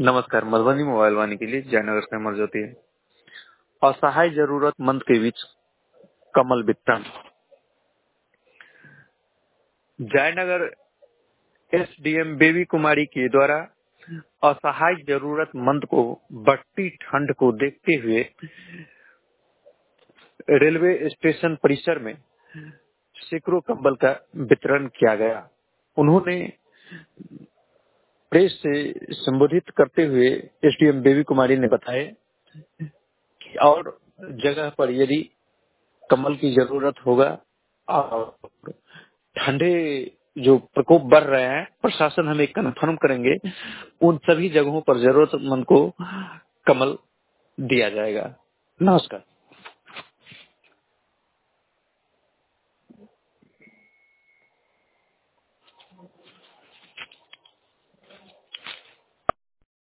नमस्कार। मधुबनी मोबाइल वाणी के लिए जयनगर से अमर ज्योति है। असहाय जरूरतमंद के बीच कमल वितरण। जयनगर एसडीएम बेबी कुमारी के द्वारा असहाय जरूरतमंद को बढ़ती ठंड को देखते हुए रेलवे स्टेशन परिसर में सैकड़ों कंबल का वितरण किया गया। उन्होंने प्रेस से संबोधित करते हुए एसडीएम बेबी कुमारी ने बताया कि और जगह पर यदि कमल की जरूरत होगा और ठंडे जो प्रकोप बढ़ रहे हैं, प्रशासन हमें कन्फर्म करेंगे, उन सभी जगहों पर जरूरतमंद को कमल दिया जाएगा। नमस्कार।